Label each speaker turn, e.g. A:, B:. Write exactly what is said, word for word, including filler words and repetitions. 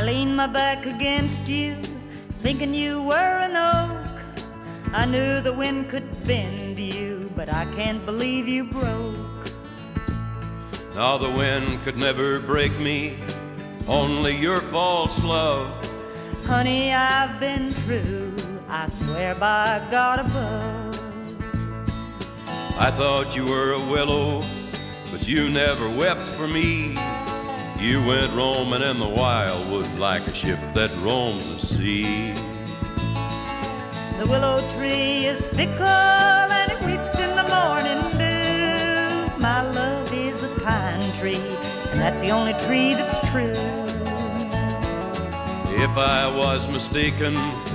A: I leaned my back against you, thinking you were an oak. I knew the wind could bend you, but I can't believe you broke.
B: Now the wind could never break me, only your false love.
A: Honey, I've been true, I swear by God above.
B: I thought you were a willow, but you never wept for me. You went roaming in the wildwood like a ship that roams the sea.
A: The willow tree is fickle and it weeps in the morning dew. My love is a pine tree, and that's the only tree that's true.
B: If I was mistaken,